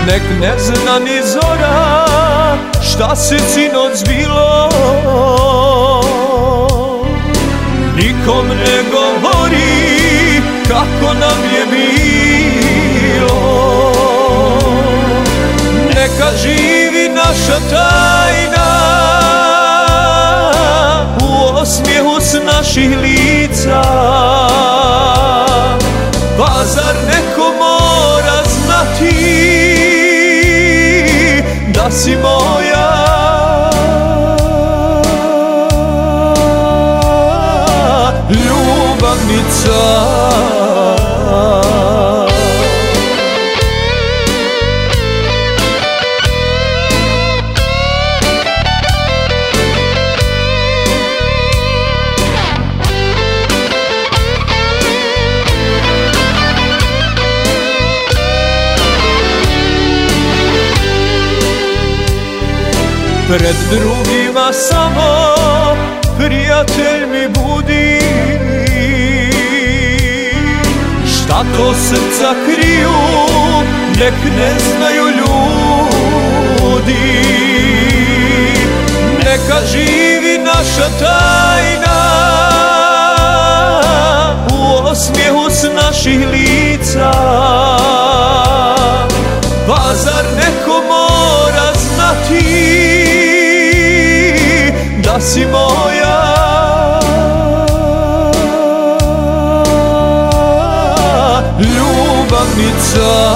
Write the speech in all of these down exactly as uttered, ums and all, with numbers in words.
nek ne zna ni zora šta se sinoć zbilo. Nikom ne govori kako nam je bilo. Neka živi naša tajna u osmijehu s naših lica. Pa zar neko mora znati da si moja ljubavnica? Pred drugima samo prijatelj mi budi. Šta to srca kriju, nek ne znaju ljudi. Neka živi naša tajna u osmijehu s naših lica. Pa zar neko mora znati da si moja ljubavnica?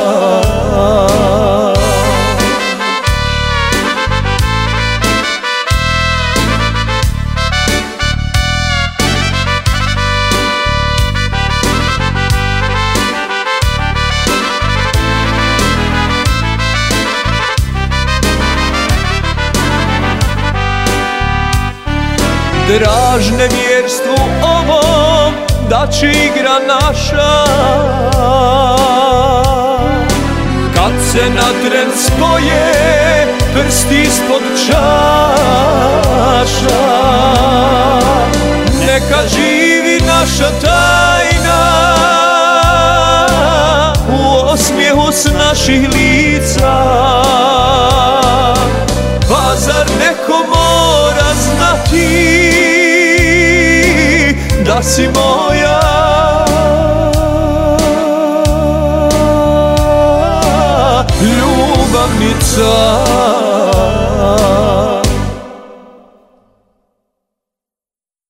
Draž nevjerstvu ovom da će igra naša. Kad se na tren spoje prsti ispod čaša. Neka živi naša tajna u osmijehu s naših lica. Pa zar neko mora znati da si moja ljubavnica?